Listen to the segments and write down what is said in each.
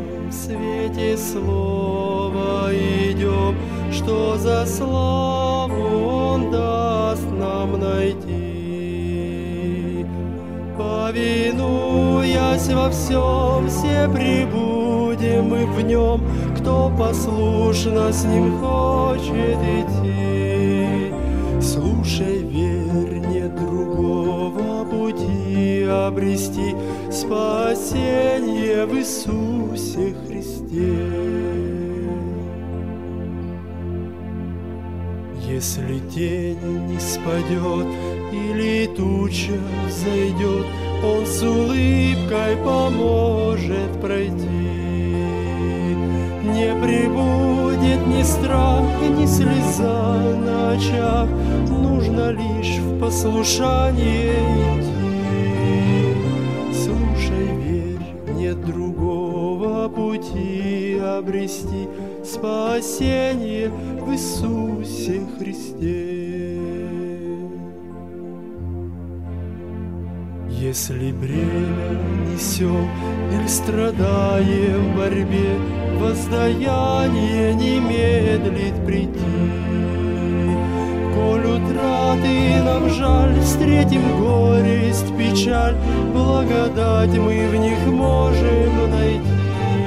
в свете слова идем, что за славу Он даст нам найти. Повинуясь во всем, все пребудем мы в Нем, кто послушно с Ним хочет идти. Слушай, верь, нет другого пути обрести спасение в Иисусе Христе. Если тень не спадет или туча взойдет, Он с улыбкой поможет пройти. Не прибудет ни страх, ни слеза на очах, нужно лишь в послушание идти. Слушай, верь, нет другого пути обрести спасение в Иисусе Христе. Если бремя несем или страдаем в борьбе, воздаяние не медлит прийти. Коль утраты нам жаль, встретим горесть, печаль, благодать мы в них можем найти.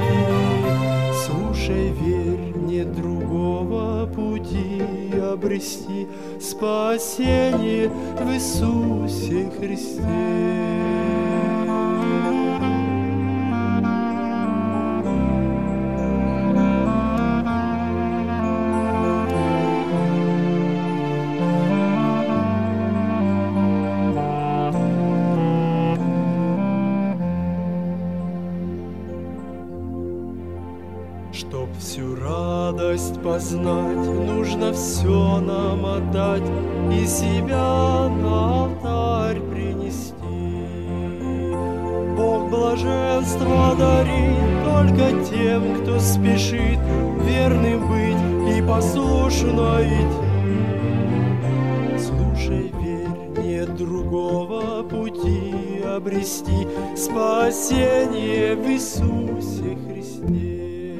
Слушай, верь, нет другого пути обрести спасение в Иисусе Христе. Чтоб всю радость познать, нужно все нам отдать и себя на алтарь принести. Бог блаженства дарит только тем, кто спешит верным быть и послушно идти. Слушай, верь, нет другого пути обрести спасение в Иисусе Христе.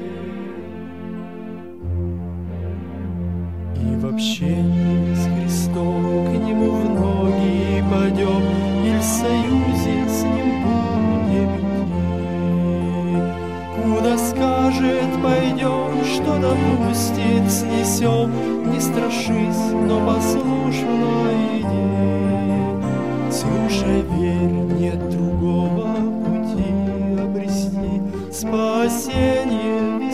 И в общении с Христом к Нему в ноги падем, и в союзе с Ним будем идти. Куда скажет, пойдем, что допустит, снесем, не страшись, но послушно иди. Слушай, верь, нет другого пути обрести спасение.